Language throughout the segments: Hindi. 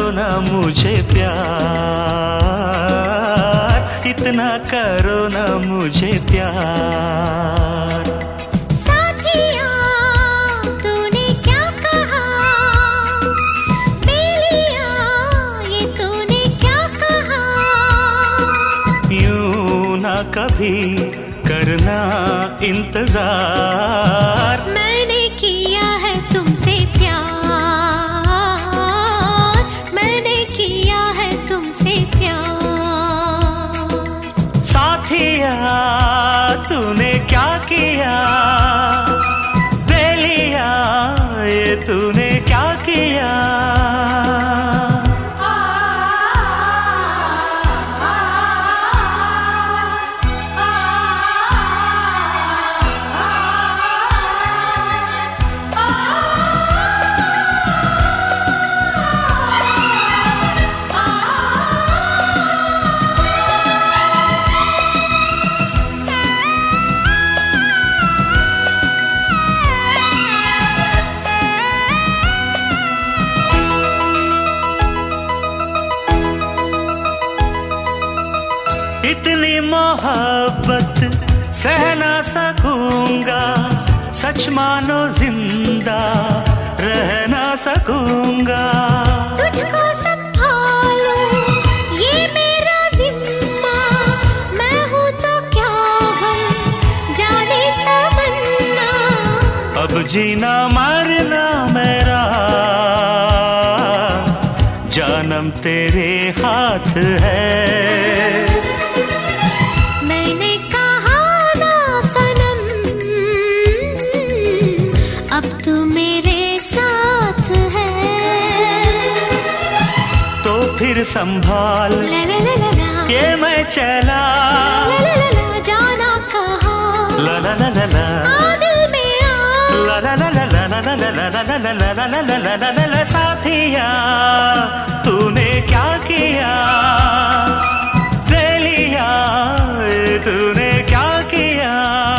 ना मुझे प्यार, इतना करो ना मुझे प्यार। साथिया तूने क्या कहा, बेलिया ये तूने क्या कहा। यूं ना कभी करना इंतजार, मैंने किया है तुमसे प्यार, मैंने किया है तुमसे प्यार। साथिया तूने क्या किया, बेलिया ये तूने क्या किया। इतनी मोहब्बत सह ना सकूंगा, सच मानो जिंदा रह ना सकूंगा। तुझको संभालूं ये मेरा जिम्मा, मैं हूँ तो क्या हम जाने तमन्ना। अब जीना मरना मेरा जानम तेरे हाथ है। अब तू मेरे साथ है, तो फिर संभाल ला ला ला ला ला, के मैं चला ला ला ला ला, जाना कहाँ, ला ला ला ला ला, दिल में आ, ला ला ला ला ला ला ला ला ला ला ला ला ला ला ला। साथिया तूने क्या किया, बेलिया तूने क्या किया।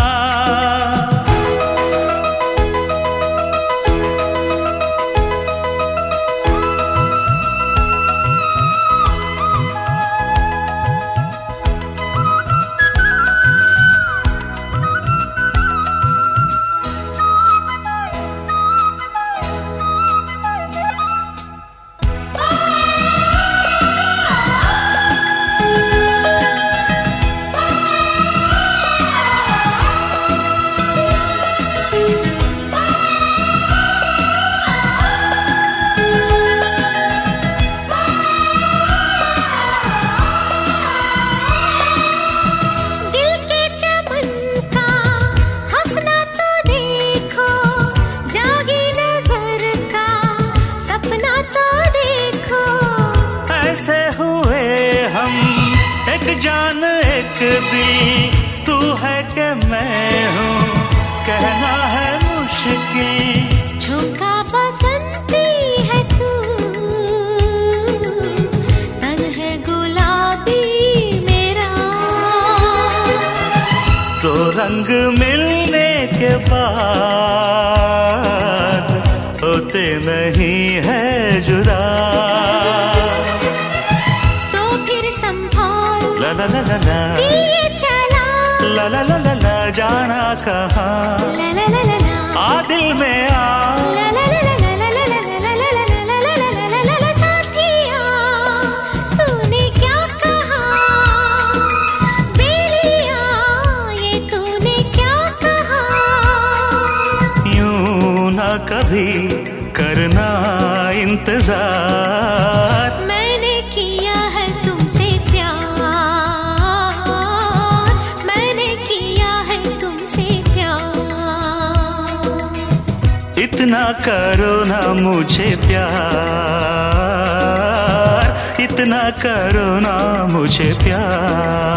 जान एक दिल तू है कि मैं हूँ, कहना है मुश्किल। झोंका बसंती है तू, तन है गुलाबी मेरा। तो रंग मिलने के बाद होते नहीं है जुदा। ला ला ला ला, दिल चला, ला ला ला ला ला, जाना कहाँ, ला ला ला ला, दिल में आ, ला ला ला ला ला ला ला ला ला ला ला ला ला। साथिया तूने क्या कहा, बेलिया ये तूने क्या कहा। यूं ना कभी करना इंतजार, मैंने किया है तुमसे प्यार, मैंने किया है तुमसे प्यार। इतना करो ना मुझे प्यार, इतना करो ना मुझे प्यार।